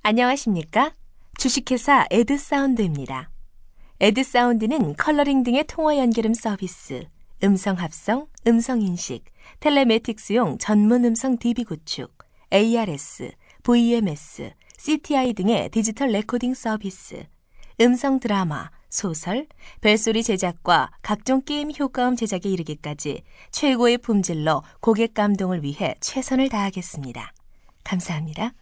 안녕하십니까? 주식회사 에드사운드입니다. 에드사운드는 컬러링 등의 통화 연결음 서비스, 음성 합성, 음성 인식, 텔레매틱스용 전문 음성 DB 구축, ARS, VMS, CTI 등의 디지털 레코딩 서비스, 음성 드라마, 소설, 벨소리 제작과 각종 게임 효과음 제작에 이르기까지 최고의 품질로 고객 감동을 위해 최선을 다하겠습니다. 감사합니다.